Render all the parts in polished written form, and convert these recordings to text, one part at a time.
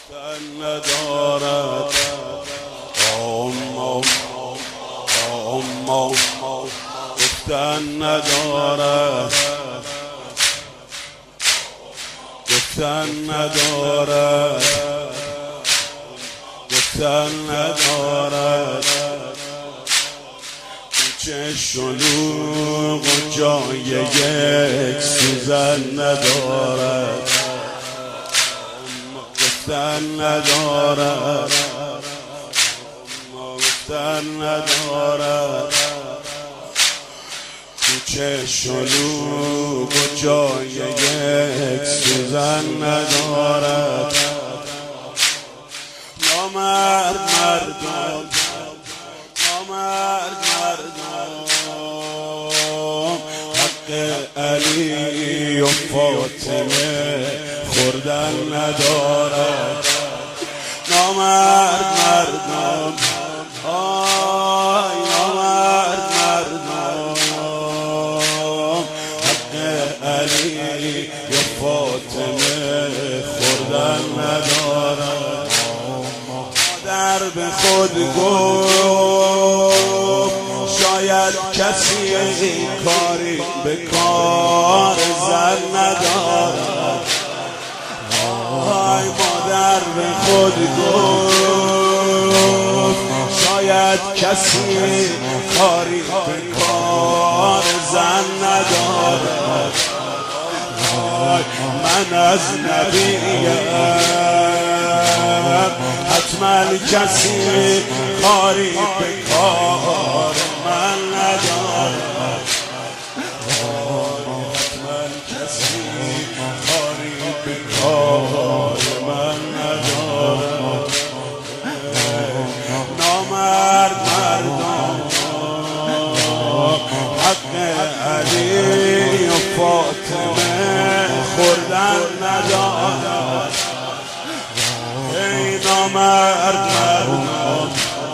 گفتن ندارد گفتن ندارد گفتن ندارد گفتن ندارد کوچه شلوغ و جای یک سوزن ندارد گفتن ندارد گفتن ندارد کوچه شلوغ و جای یک سوزن ندارد نامرد مردم نامرد مردم حق علی و فاطمه خوردن ندارد نامرد مردم آی نامرد مردم حق علی و فاطمه خوردن ندارد مادر به خود گفت شاید کسی کاری به کار زن ندارد آی مادر به خود گفت شاید کسی کاری به کار زن ندارد من از نبیم حتما کسی کاری به کار من ندارد حتما کسی کاری به کار من ندارد نامرد مردم حق علی و فاطمه خوردن ندارد ای نامرد مردم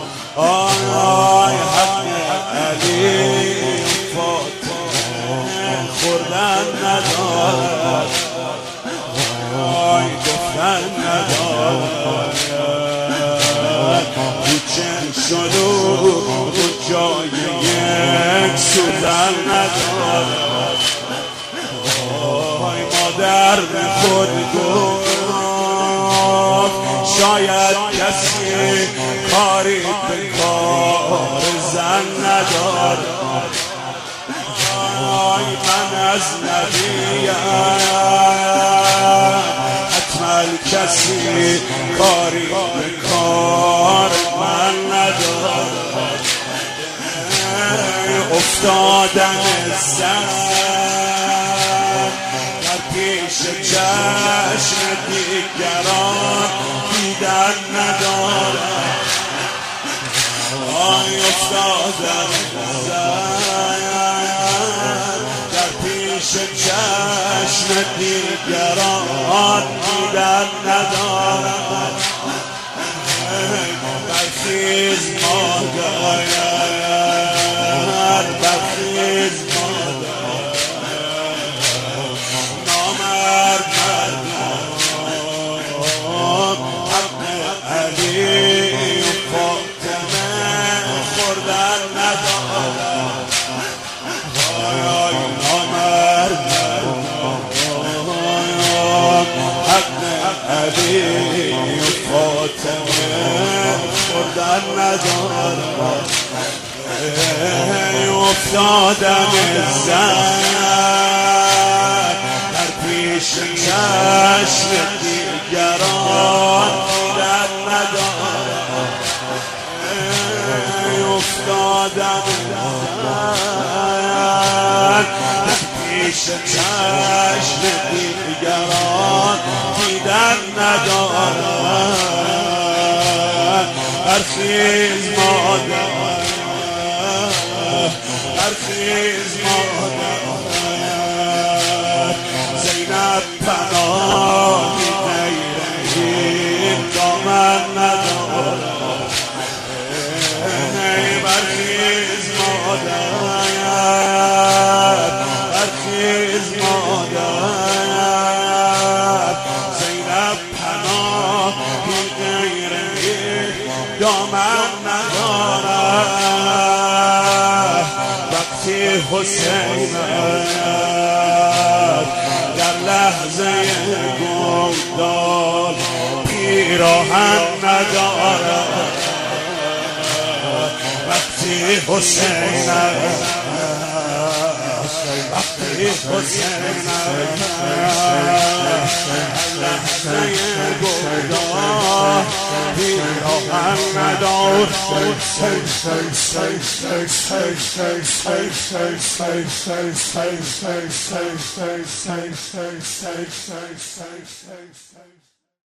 آی حق علی و فاطمه خوردن ندارد آی گفتن ندارد کوچه شلوغ و جای یک سوزن ندارد آی مادر به خود گفت شاید کسی کاری به کار زن ندارد آی من از نبیم حتما کسی کاری به کار من ندارد افتادن زن در پیش چشم دیگران دیدن ندارد آی افتادن زن در پیش چشم دیگران دیدن ندارد برخیز مادر برخیز مادر نامرد مردم حق علی و فاطمه خوردن ندارد آی نامرد مردم حق علی و فاطمه خوردن ندارد افتادن زن در پیش چشم دیگران دیدن ندارد افتادن زن در پیش چشم دیگران دیدن ندارد برخیز مادر برخیز مادر زینب پناهی غیر این دامن ندارد برخیز مادر برخیز مادر زینب پناهی پناهی غیر دامن ندارد وقتی حسین در لحظه گمداد پیراهن ندارد وقتی حسین وقتی حسین لحظه گمداد پیراهن ندارد